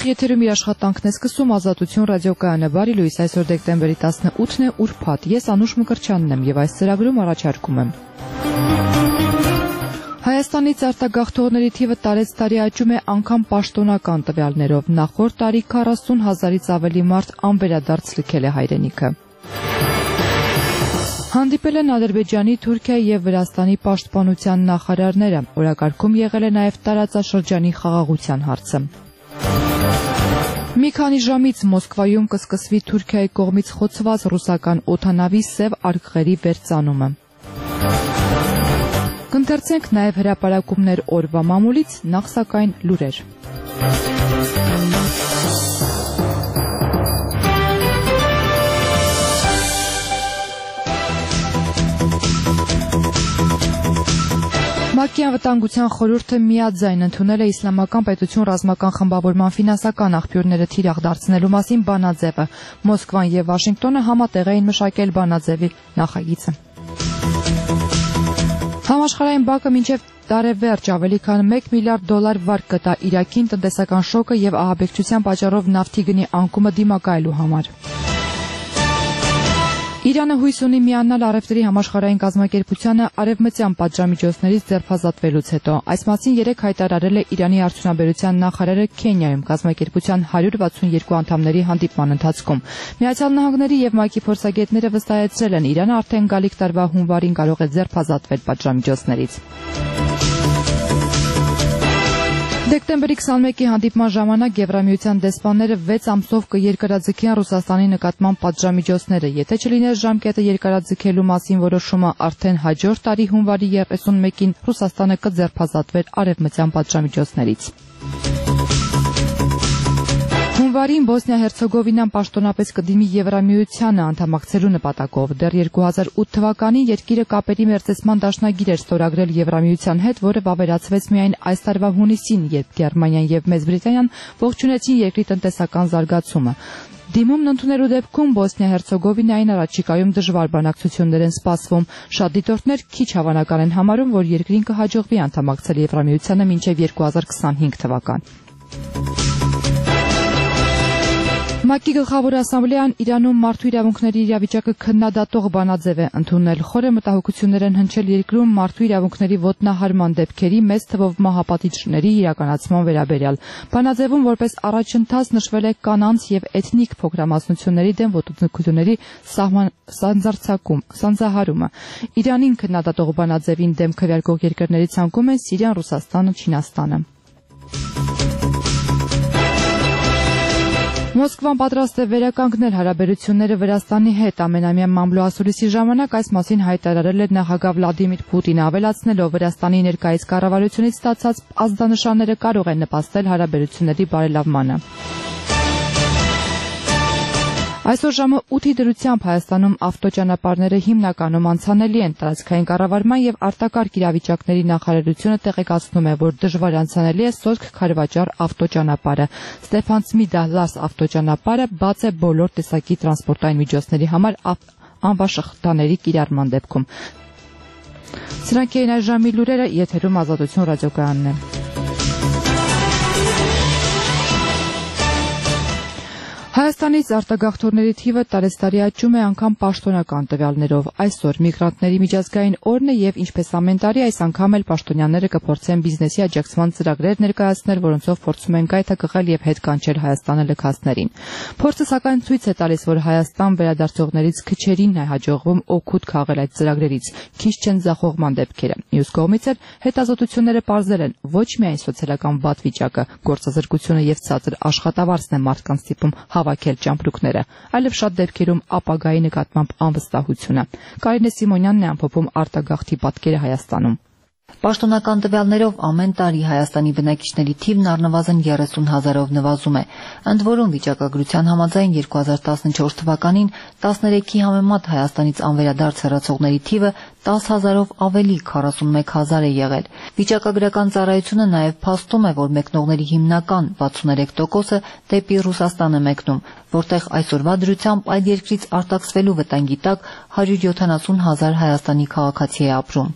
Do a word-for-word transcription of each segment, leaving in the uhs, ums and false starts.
Ուղիղ եթերում իր աշխատանքն է սկսում Ազատություն ռադիոկայանը, բարի լույս, այսօր դեկտեմբերի տասնութն է, ուրբաթ, ես Անուշ Մկրտչյանն եմ եւ այս ծրագրում առաջարկում եմ։ Հայաստանից արտագաղթողների թիվը տարեցտարի աճում է անգամ պաշտոնական տվյալներով, նախորդ տարի քառասուն հազարից ավելի մարդ անվերադարձ լքել է հայրենիքը։ Հանդիպել են Ադրբեջանի, Թուրքիայի եւ Վրաստանի պաշտպանության նախարարները, օրակարգում եղել է նաեւ տարածաշրջանի խաղաղության հարցը։ Մի քանի ժամից Մոսկվայում կսկսվի Թուրքիայի կողմից խոցված ռուսական օդանավի Սև արգղերի վերծանումը։ Կընթերցենք նաև հրապարակումներ օրվա մամուլից, նախ սակայն լուրեր։ ՄԱԿ-ի անվտանգության խորհուրդը միաձայն ընդունել է Իսլամական պետություն ռազմական խմբավորման ֆինանսական աղբյուրները թիրախ դարձնելու մասին բանաձևը։ Մոսկվան եւ Վաշինգտոնը համատեղ էին մշակել բանաձևի նախագիծը։ Համաշխարհային բանկը մինչև տարեվերջ ավելի քան մեկ միլիարդ դոլար վարկ կտա Իրաքին տնտեսական շոկը եւ ահաբեկչության պատճառով նավթի գնի անկումը դիմակայելու համար։ Իրանը հույս ունի միանալ առևտրի համաշխարհային կազմակերպությանը արևմտյան պատժամիջոցներից ձերբազատվելուց հետո։ Այս մասին երեկ հայտարարել է Իրանի արդյունաբերության նախարարը Քենիայում կազմակերպության հարյուր վաթսունյոթ անդամների հանդիպման ընթացքում։ Միացյալ Նահանգների եւ ՄԱԿ-ի փորձագետները վստահեցրել են, Իրանը արդեն գալիք տարվա հունվարին կարող է ձերբազատվել պատժամիջոցներից։ Դեկտեմբերի քսանմեկի հանդիպման ժամանակ Եվրամիության դեսպանները վեց ամսով կերկարաձգեն Ռուսաստանի նկատմամբ պատժամիջոցները, եթե չլիներ ժամկետը երկարաձգելու մասին որոշումը, արդեն հաջորդ տարի հունվարի երեսունմեկին Ռուսաստանը կձերբազատվեր արևմտյան պատժամիջոցներից։ Հունվարին Բոսնիա-Հերցեգովինան պաշտոնապես կդիմի Եվրամիությանը անդամակցելու նպատակով։ Դեռ երկու հազար ութ թվականին երկիրը կապերի մերձեցման դաշնագիր էր ստորագրել Եվրամիության հետ, որը վավերացվեց միայն այս տարվա հունիսին, երբ Գերմանիան եւ Մեծ Բրիտանիան ողջունեցին երկրի տնտեսական զարգացումը։ Դիմումն ընդունելու դեպքում Բոսնիա-Հերցեգովինային առաջիկայում դժվար բանակցություններ են սպասվում։ Շատ դիտորդներ քիչ հավանական են համարում, որ երկրին կհաջողվի անդամակցել Եվրամիությանը մինչև երկու հազար քսանհինգ թվական։ ՄԱԿ-ի գլխավոր ասամբլեան Իրանում մարդու իրավունքների իրավիճակը քննադատող բանաձև է ընդունել։ Խորը մտահոգություններ են հնչել երկրում մարդու իրավունքների ոտնահարման դեպքերի մեծ թվով մահապատիժների իրականացման վերաբերյալ։ Բանաձևում որպես առաջընթաց նշվել է կանանց եւ էթնիկ փոքրամասնությունների դեմ ոտնձգությունների սանձարձակում, սանձահարումը։ Իրանին քննադատող բանաձևին դեմ քվեարկող երկրների ցանկում են Սիրիան, Ռուսաստանը, Չինաստանը։ Մոսկվան պատրաստ է վերականգնել հարաբերությունները Վրաստանի հետ։ Ամենամյա մամլոասուլիսի ժամանակ այս մասին հայտարարել է նախագահ Վլադիմիր Պուտինը, ավելացնելով Վրաստանի ներկայիս կառավարությունից ստացած ազդանշանները կարող են նպաստել հարաբերությունների բարելավմանը։ Այսօր ժամը ութի դրությամբ Հայաստանում ավտոճանապարհները հիմնականում անցանելի են։ Տարածքային կառավարման եւ արտակարգ իրավիճակների նախարարությունը տեղեկացնում է, որ դժվար անցանելի է Սոտք-Քարվաճառ ավտոճանապարհը։ Ստեփանցմիդա-Լաս ավտոճանապարհը բաց է բոլոր տեսակի տրանսպորտային միջոցների համար անվաշղթաների կիրառման դեպքում։ Սրանք էին այս ժամի լուրերը, եթերում Ազատություն ռադիոկայանն է։ Հայաստանից արտագաղթողների թիվը տարեցտարի աճում է անգամ պաշտոնական տվյալներով։ Այսօր միգրանտների միջազգային օրն է եւ ինչպես ամեն տարի այս անգամ էլ պաշտոնյաները կփորձեն բիզնեսի աջակցման ծրագրեր ներկայացնել, որոնցով փորձում են գայթակղել եւ հետ կանչել Հայաստանը լքածներին։ Փորձը սակայն ցույց է տալիս, որ Հայաստան վերադարձողներից քչերին է հաջողվում օգուտ քաղել այդ ծրագրերից, քիչ չեն ձախողման դեպքերը։ Մյուս կողմից էլ հետազոտությունները պարզել են, ոչ միայն սոցիալական վատ վիճակը, գործազրկությունը եւ ցածր աշխատավարձն է մարդկանց ստիպում հավաքել ճամպրուկները, այլև շատ դեպքերում ապագայի նկատմամբ անվստահությունը։ Կարինե Սիմոնյանն է ամփոփում արտագաղթի պատկերը Հայաստանում։ Պաշտոնական տվյալներով ամեն տարի Հայաստանի բնակիչների թիվն առնվազն երեսուն հազարով նվազում է։ Ընդ որում վիճակագրության համաձայն երկու հազար տասնչորս թվականին տասներեքի համեմատ Հայաստանից անվերադարձ հեռացողների թիվը տասը հազարով ավելի քառասունմեկ հազար է եղել։ Վիճակագրական ծառայությունը նաև փաստում է, որ մեկնողների հիմնական վաթսուներեք տոկոսը դեպի Ռուսաստան է մեկնում, որտեղ այսօրվա դրությամբ այդ երկրից արտաքսվելու վտանգի տակ հարյուր յոթանասուն հազար Հայաստանի քաղաքացի է ապրում։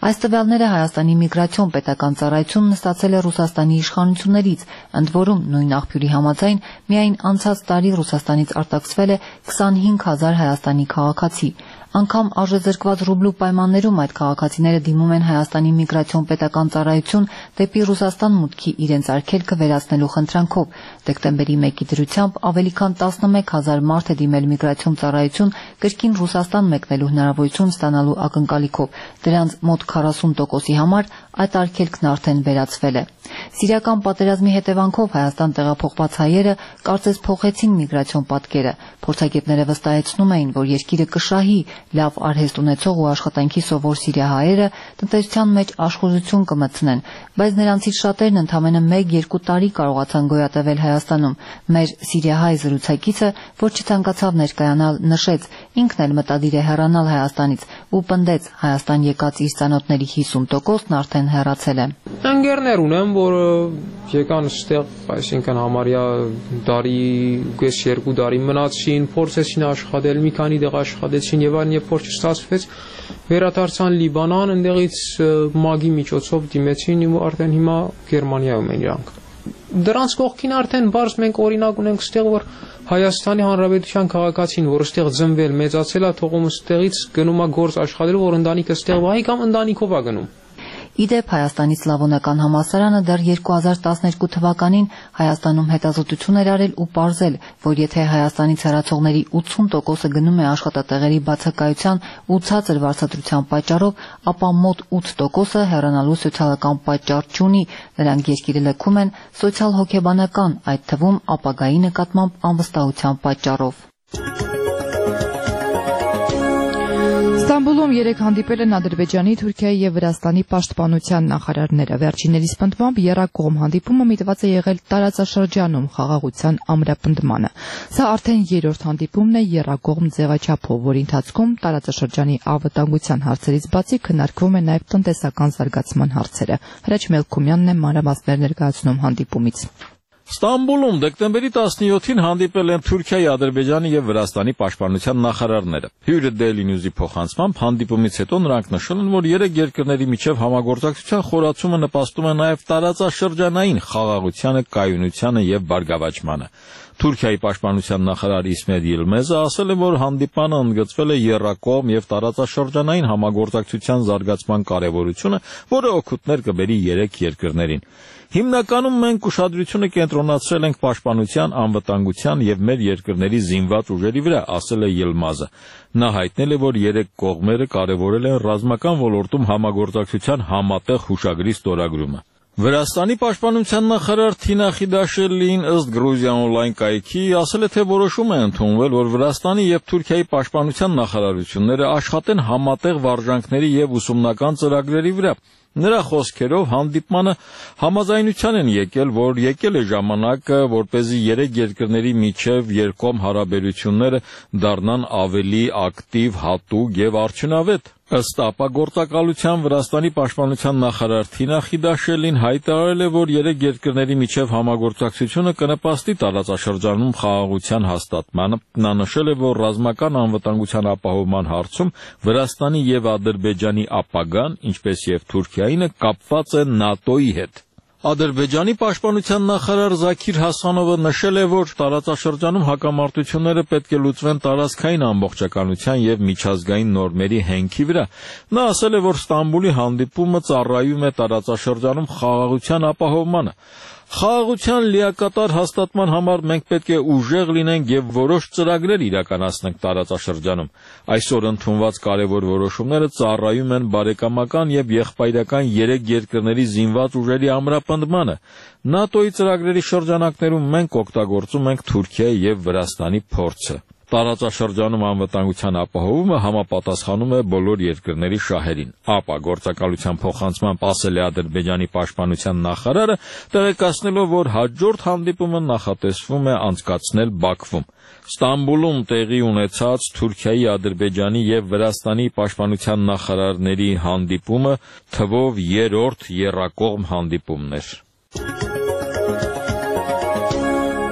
Այս տվյալները Հայաստանի միգրացիոն պետական ծառայությունն ստացել է Ռուսաստանի իշխանություններից, ընդ որում նույն աղբյուրի համաձայն միայն անցած տարի Ռուսաստանից արտաքսվել է քսանհինգ հազար Հայաստանի քաղաքացի։ Անգամ արժեզրկված ռուբլու պայմաններում այդ քաղաքացիները դիմում են Հայաստանի միգրացիոն պետական ծառայություն դեպի Ռուսաստան մուտքի իրենց արգելքը վերացնելու խնդրանքով։ Դեկտեմբերի մեկի դրությամբ ավելի քան տասնմեկ հազար մարդ է դիմել միգրացիոն ծառայություն կրկին Ռուսաստան մեկնելու հնարավորություն ստանալու ակնկալիքով։ Դրանց մոտ քառասուն տոկոսի համար այդ արգելքն արդեն վերացվել է։ Սիրիական պատերազմի հետևանքով Հայաստան տեղափոխված հայերը կարծես փոխեցին միգրացիոն պատկերը։ Փորձագետները վստահեցնում էին, որ երկիրը կշահի լավ արհեստ ունեցող ու աշխատանքի սովոր սիրիահայերը տնտեսության մեջ աշխուժություն կմտցնեն, բայց նրանցից շատերն ընդամենը մեկ-երկու տարի կարողացան գոյատևել Հայաստանում։ Մեր սիրիահայ զրուցակիցը, որ չցանկացավ ներկայանալ, նշեց, ինքն էլ մտադիր է հեռանալ Հայաստանից ու պնդեց Հայաստան եկած իր ծանոթների հիսուն տոկոսն արդեն հեռացել է։ Ընկերներ ունեմ, որ եկան ստեղ, այսինքն համարյա տարի, գես երկու տարի մնացին, փորձեցին աշխատել, մի քանի դեղ աշխատեցին եւ այլն, երբ որ չստացվեց, վերադարձան Լիբանան, այնտեղից մագի միջոցով դիմեցին ու արդեն հիմա Գերմանիայում են իրանք։ Դրանց կողքին արդեն բարձ մենք օրինակ ունենք ստեղ, որ Հայաստանի Հանրապետության քաղաքացին, որ ստեղ ծնվել, մեծացել է, թողում ստեղից գնում է գործ աշխատելու, որ ընտանիքը ստեղ վահի կամ ընտանիքով է գնում։ Իդեպ Հայաստանի Սլավոնական համալսարանը դեռ երկու հազար տասներկու թվականին Հայաստանում հետազոտություն էր արել ու պարզել, որ եթե Հայաստանից հեռացողների ութսուն տոկոսը գնում է աշխատատեղերի բացակայության ու ցածր վարձատրության պատճառով, ապա մոտ ութ տոկոսը հեռանալու սոցիալական պատճառ չունի, նրանք երկիրը լքում են սոցիալ-հոգեբանական, այդ թվում ապագայի նկատմամբ անվստահության պատճառով։ Ստամբուլում երեկ հանդիպել են Ադրբեջանի, Թուրքիայի եւ Վրաստանի պաշտպանության նախարարները։ Վերջիններիս պնդմամբ եռակողմ հանդիպումը միտված է եղել տարածաշրջանում խաղաղության ամրապնդմանը։ Սա արդեն երրորդ հանդիպումն է եռակողմ ձևաչափով, որի ընթացքում տարածաշրջանի անվտանգության հարցերից բացի քննարկվում է նաեւ տնտեսական զարգացման հարցերը։ Հրաչ Մելքումյանն է մանրամասներ ներկայացնում հանդիպումից։ Ստամբուլում դեկտեմբերի տասնյոթին հանդիպել են Թուրքիայի, Ադրբեջանի եւ Վրաստանի պաշտպանության նախարարները։ Հյուրը Daily News-ի փոխանցմամբ հանդիպումից հետո նրանք նշել են, որ երեք երկրների միջև համագործակցության խորացումը նպաստում է նաեւ տարածաշրջանային խաղաղությանը, կայունությանը եւ բարգավաճմանը։ Թուրքիայի պաշտպանության նախարար Իսմետ Յիլմեզը ասել է, որ հանդիպանը ընդգծվել է եռակողմ եւ տարածաշրջանային համագործակցության զարգացման կարեւորությունը, որը օգուտներ կբերի երեք երկրներին։ Հիմնականում մենք ուշադրությունը կենտրոնացրել ենք պաշտպանության, անվտանգության եւ մեր երկրների զինված ուժերի վրա, ասել է Յիլմազը։ Նա հայտնել է, որ երեք կողմերը կարևորել են ռազմական ոլորտում համագործակցության համատեղ հուշագրի ստորագրումը։ Վրաստանի պաշտպանության նախարար Թինա Խիդաշելին ըստ Գրուզիա օնլայն կայքի ասել է, թե որոշում է ընդունվել, որ Վրաստանի եւ Թուրքիայի պաշտպանության նախարարությունները աշխատեն համատեղ վարժանքների եւ ուսումնական ծրագրերի վրա։ Նրա խոսքերով հանդիպմանը համաձայնության են եկել, որ եկել է ժամանակը, որպեսզի երեք երկրների միջև երկկողմ հարաբերությունները դառնան ավելի ակտիվ, հատուկ եւ արդյունավետ։ Ըստ ապագործակալության Վրաստանի պաշտպանության նախարար Թինա Խիդաշելին հայտարարել է, որ երեք երկրների միջև համագործակցությունը կնպաստի տարածաշրջանում խաղաղության հաստատմանը։ Նա նշել է, որ ռազմական անվտանգության ապահովման հարցում Վրաստանի եւ Ադրբեջանի ապագան, ինչպես եւ Թուրքիայինը, կապված է ՆԱՏՕ-ի հետ։ Ադրբեջանի պաշտպանության նախարար Զաքիր Հասանովը նշել է, որ տարածաշրջանում հակամարտությունները պետք է լուծվեն տարածքային ամբողջականության եւ միջազգային նորմերի հենքի վրա։ Նա ասել է, որ Ստամբուլի հանդիպումը ծառայում է տարածաշրջանում խաղաղության ապահովմանը։ Խաղաղության լիակատար հաստատման համար մենք պետք է ուժեղ լինենք եւ որոշ ծրագրեր իրականացնենք տարածաշրջանում։ Այսօր ընդունված կարևոր որոշումները ծառայում են բարեկամական եւ եղբայրական երեք երկրների զինված ուժերի ամրապնդմանը։ ՆԱՏՕ-ի ծրագրերի շրջանակներում մենք օգտագործում ենք Թուրքիայի եւ Վրաստանի փորձը։ Տարածաշրջանում անվտանգության ապահովումը համապատասխանում է բոլոր երկրների շահերին։ ԱՊԱ գործակալության փոխանցմամբ ասել է Ադրբեջանի պաշտպանության նախարարը, տեղեկացնելով, որ հաջորդ հանդիպումը նախատեսվում է անցկացնել Բաքվում։ Ստամբուլում տեղի ունեցած Թուրքիայի, Ադրբեջանի եւ Վրաստանի պաշտպանության նախարարների հանդիպումը թվով երրորդ եռակողմ հանդիպումն էր։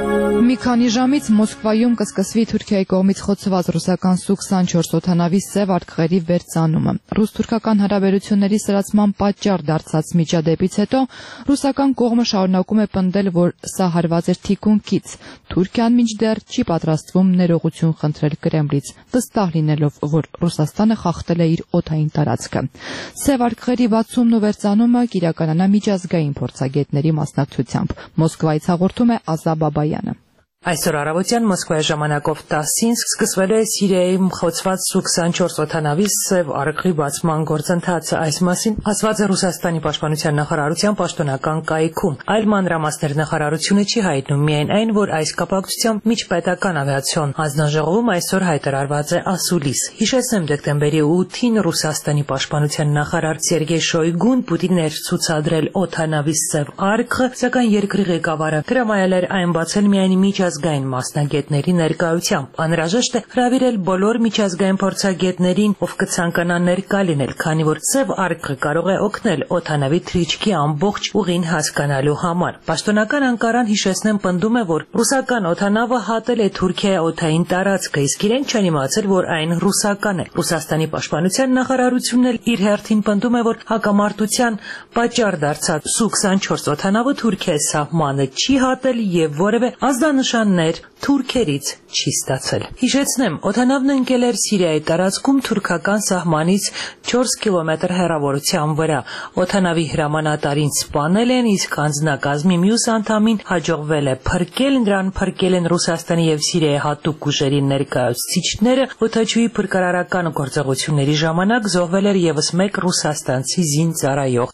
Մի քանի ժամից Մոսկվայում կսկսվի Թուրքիայի կողմից խոցված ռուսական Սու քսանչորս օդանավի սև արկղերի վերծանումը։ Ռուս-թուրքական հարաբերությունների սրացման պատճառ դարձած միջադեպից հետո ռուսական կողմը շարունակում է պնդել, որ սա հարված էր թիկունքից։ Թուրքիան մինչդեռ չի պատրաստվում ներողություն խնդրել Կրեմլից, վստահ լինելով, որ Ռուսաստանը խախտել է իր օդային տարածքը։ Սև արկղերի բացումն ու վերծանումը կիրականանա միջազգային փորձագետների մասնակցությամբ։ Մոսկվայից հաղորդում է Ազա Բաբայանը։ Այսօր առավոտյան Մոսկվայի ժամանակով տասին սկսվել է Սիրիայում խոցված Սու քսանչորս օդանավի սև արկղի բացման գործընթացը։ Այս մասին ասված է Ռուսաստանի պաշտպանության նախարարության պաշտոնական կայքում։ Այլ մանրամասներ նախարարությունը չի հայտնում, միայն այն, որ այս կապակցությամբ միջպետական ավիացիոն հանձնաժողովում այսօր հայտարարված է ասուլիս։ Հիշեցնեմ, դեկտեմբերի ութին Ռուսաստանի պաշտպանության նախարար Սերգեյ Շոյգուն Պուտինն էր ցուցադրել օդանավի սև արկղը, սակայն երկրի ղեկավարը հրամայել էր այն բացել միայն միջ միջազգային մասնագետների ներկայությամբ։ Անհրաժեշտ է հրավիրել բոլոր միջազգային փորձագետներին, ով կցանկանա ներկա լինել, քանի որ սև արկղը կարող է օգնել օդանավի թռիչքի ամբողջ ուղին հասկանալու համար։ Պաշտոնական Անկարան, հիշեցնեմ, պնդում է, որ ռուսական օդանավը հատել է Թուրքիայի օդային տարածքը, իսկ իրենք չեն իմացել, որ այն ռուսական է։ Ռուսաստանի պաշտպանության նախարարությունն էլ իր հերթին պնդում է, որ հակամարտության պատճառ դարձած Սու քսանչորս օդանավը Թուրքիայի սահմանը չի հատել եւ որևէ ազդանշաններ թուրքերից չի ստացել։ Հիշեցնեմ, օդանավն ընկել էր Սիրիայի տարածքում թուրքական սահմանից չորս կիլոմետր հեռավորության վրա։ Օդանավի հրամանատարին սպանել են, իսկ անձնակազմի մյուս անդամին հաջողվել է փրկել, նրան փրկել են Ռուսաստանի եւ Սիրիայի հատուկ ուժերի ներկայացուցիչները։ Օդաչուի փրկարարական գործողությունների ժամանակ զոհվել էր եւս մեկ ռուսաստանցի զինծառայող։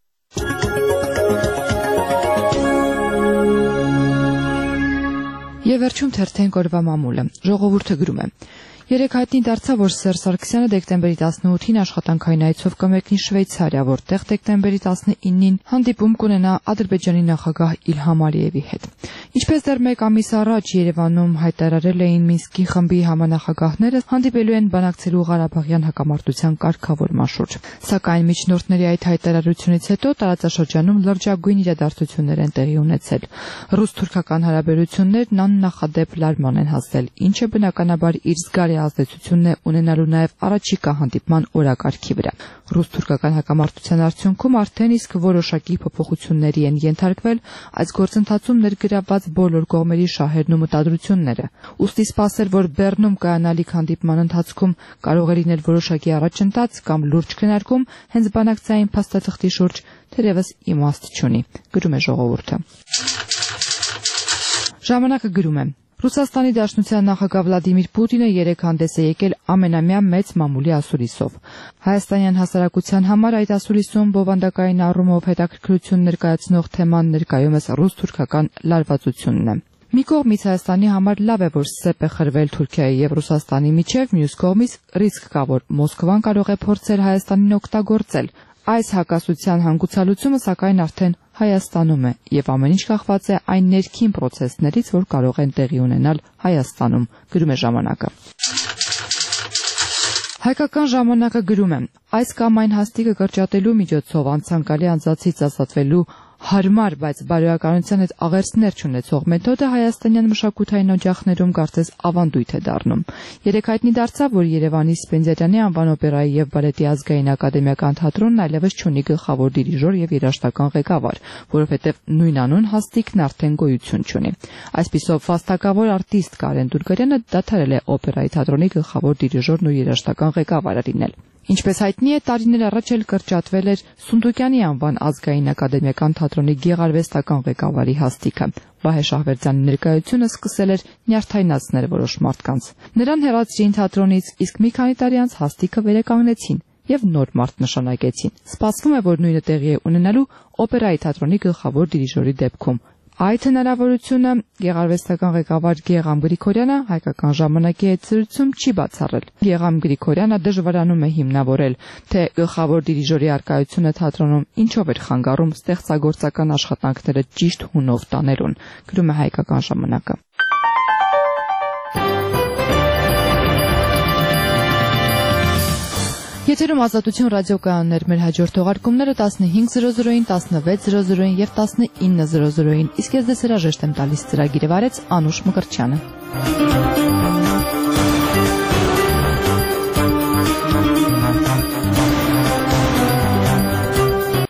Եվ վերջում թերթենք օրվա մամուլը։ Ժողովուրդը գրում է. Երեկ հայտնի դարձավ, որ Սերժ Սարգսյանը դեկտեմբերի տասնութին աշխատանքային այցով կմեկնի Շվեյցարիա, որտեղ դեկտեմբերի տասնինին հանդիպում կունենա Ադրբեջանի նախագահ Իլհամ Ալիևի հետ։ Ինչպես դեռ մեկ ամիս առաջ Երևանում հայտարարել էին Մինսկի խմբի համանախագահները, հանդիպելու են բանակցելու Ղարաբաղյան հակամարտության կարգավորման շուրջ։ Սակայն միջնորդների այդ հայտարարությունից հետո տարածաշրջանում լրջագույն իրադարձություններ են տեղի ունեցել։ Ռուս-թուրքական հարաբերություններն աննախադեպ լարման են հասել, ինչը բնականաբար իր զգալի ազդեցությունն է ունենալու նաև առաջիկա հանդիպման օրակարգի վրա։ Ռուս-թուրքական հակամարտության արդյունքում արդեն իսկ որոշակի փոփոխությունների են ենթարկվել այս գործընթացում ներգրավված բոլոր կողմերի շահերն ու մտադրությունները։ Ուստի սպասել, որ Բեռնում կայանալիք հանդիպման ընթացքում կարող է լինել որոշակի առաջընթաց կամ լուրջ քննարկում հենց բանակցային փաստաթղթի շուրջ, թերևս իմաստ չունի, գրում է ժողովուրդը։ Ժամանակը գրում է. Ռուսաստանի Դաշնության նախագահ Վլադիմիր Պուտինը երեկ հանդես է եկել ամենամյա մեծ մամուլի ասուլիսով։ Հայաստանյան հասարակության համար այդ ասուլիսում բովանդակային առումով հետաքրքրություն ներկայացնող թեման ներկայումս ռուս-թուրքական լարվածությունն է։ Մի կողմից Հայաստանի համար լավ է, որ սեպ է խրվել Թուրքիայի եւ Ռուսաստանի միջև, մյուս կողմից ռիսկ կա, որ Մոսկվան կարող է փորձել Հայաստանին օգտագործել։ Այս հակասության հանգուցալուծումը սակայն արդեն Հայաստանում է եւ ամեն ինչ կախված է այն ներքին process-ներից, որ կարող են տեղի ունենալ Հայաստանում, գրում է ժամանակը։ Հայկական ժամանակը գրում է. այս կամ այն հաստիկը կրճատելու միջոցով անցանկալի անձացից ազատվելու հարմար, բայց բարոյականության հետ աղերսներ չունեցող մեթոդը հայաստանյան մշակութային օջախներում կարծես ավանդույթ է դառնում։ Երեկ հայտնի դարձավ, որ Երևանի Սպենդիարյանի անվան օպերայի եւ բալետի ազգային ակադեմիական թատրոնն այլևս չունի գլխավոր դիրիժոր եւ երաժշտական ղեկավար, որովհետեւ նույնանուն հաստիկն արդեն գոյություն չունի։ Այսպիսով վաստակավոր արտիստ Կարեն Դուրգարյանը դադարել է օպերայի թատրոնի գլխավոր դիրիժորն ու երաժշտական ղեկավարը լինել։ Ինչպես հայտնի է, տարիներ առաջ էլ կրճատվել էր Սունդուկյանի անվան ազգային ակադեմիական թատրոնի գեղարվեստական ղեկավարի հաստիքը։ Վահե Շահվերդյանի ներկայությունը սկսել էր նյարդայնացնել որոշ մարդկանց։ Նրան հեռացրին թատրոնից, իսկ մի քանի տարի անց հաստիքը վերականգնեցին եւ նոր մարդ նշանակեցին։ Սպասվում է, որ նույնը տեղի է ունենալու օպերայի թատրոնի գլխավոր դիրիժորի դեպքում։ Այդ հնարավորությունը գեղարվեստական ղեկավար Գեգամ Գրիգորյանը հայկական ժամանակի հետ զրույցում չի բացառել։ Գեգամ Գրիգորյանը դժվարանում է հիմնավորել, թե գլխավոր դիրիժորի արկայությունը թատրոնում ինչով էր խանգարում ստեղծագործական աշխատանքները ճիշտ հունով տանելուն, գրում է հայկական ժամանակը։ Եթերում Ազատություն ռադիոկայաններ, մեր հաջորդ թողարկումները տասնհինգ զրո զրոին, տասնվեց զրո զրոին եւ տասնինը զրո զրոին։ Իսկ ես դες հրաժեշտ եմ տալիս ծրագիրը վարեց Անուշ Մկրտչյանը։